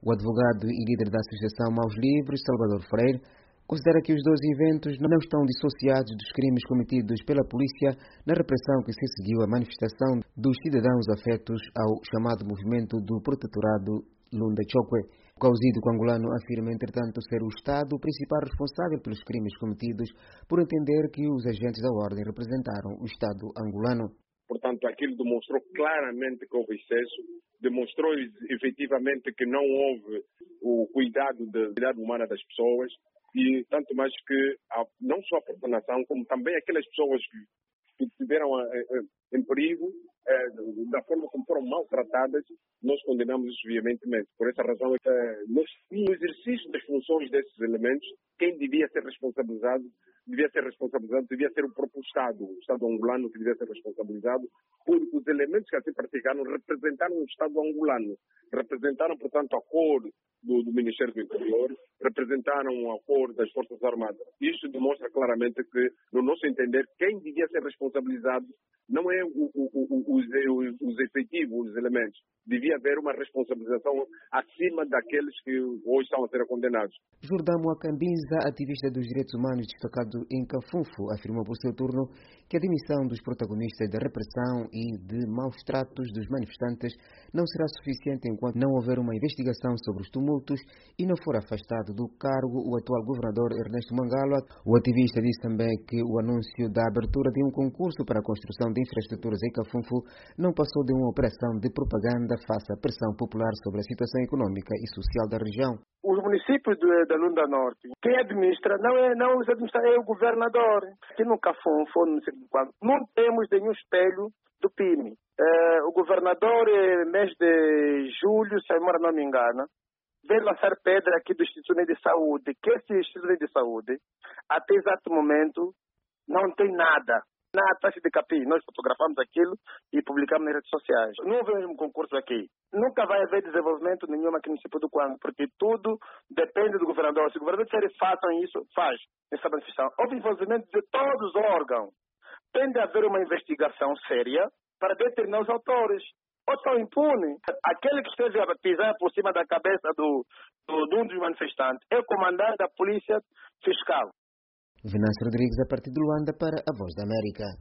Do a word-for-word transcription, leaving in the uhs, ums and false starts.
O advogado e líder da Associação Maus Livres, Salvador Freire, considera que os dois eventos não estão dissociados dos crimes cometidos pela polícia na repressão que se seguiu à manifestação dos cidadãos afetos ao chamado movimento do protetorado Lunda Chokwe. O causídico angolano afirma, entretanto, ser o Estado o principal responsável pelos crimes cometidos, por entender que os agentes da ordem representaram o Estado angolano. Portanto, aquilo demonstrou claramente que houve excesso, demonstrou efetivamente que não houve o cuidado da vida humana das pessoas, e tanto mais que não só a população, como também aquelas pessoas que, que estiveram em perigo, é, da forma como foram maltratadas, nós condenamos isso veementemente. Por essa razão, é, nós, no exercício das funções desses elementos, quem devia ser responsabilizado, devia ser responsabilizado, devia ser o próprio Estado, o Estado angolano que devia ser responsabilizado, porque os elementos que assim praticaram representaram o Estado angolano, representaram, portanto, a cor do, do Ministério do Interior, representaram a cor das Forças Armadas. Isto demonstra claramente que, no nosso entender, quem devia ser responsabilizado não é o, o, o, os, os efetivos, os elementos. Devia haver uma responsabilização acima daqueles que hoje estão a ser condenados. Jordão Moacambiza, ativista dos direitos humanos destacado em Cafunfo, afirmou por seu turno que a demissão dos protagonistas da repressão e de maus tratos dos manifestantes não será suficiente enquanto não houver uma investigação sobre os tumultos e não for afastado do cargo o atual governador Ernesto Mangala. O ativista disse também que o anúncio da abertura de um concurso para a construção de infraestruturas em Cafunfo não passou de uma operação de propaganda face à pressão popular sobre a situação econômica e social da região. Os municípios de, da Lunda Norte, quem administra não é, não administra, é o governador. Aqui no Cafunfo, não sei quando, não temos nenhum espelho do P I M. É, o governador, mês de julho, se a memória não me engana, veio lançar pedra aqui do Instituto Unido de Saúde, que esse Instituto Unido de Saúde, até exato momento, não tem nada. Na taxa de capim, nós fotografamos aquilo e publicamos nas redes sociais. Não houve um concurso aqui. Nunca vai haver desenvolvimento nenhum aqui no município do Quango, porque tudo depende do governador. Se o governador disser façam isso, faz essa manifestação. Houve envolvimento de todos os órgãos. Tem de haver uma investigação séria para determinar os autores. Ou são impunes. Aquele que esteve a pisar por cima da cabeça do, do, de um dos manifestantes é o comandante da Polícia Fiscal. Venâncio Rodrigues, a partir de Luanda, para a Voz da América.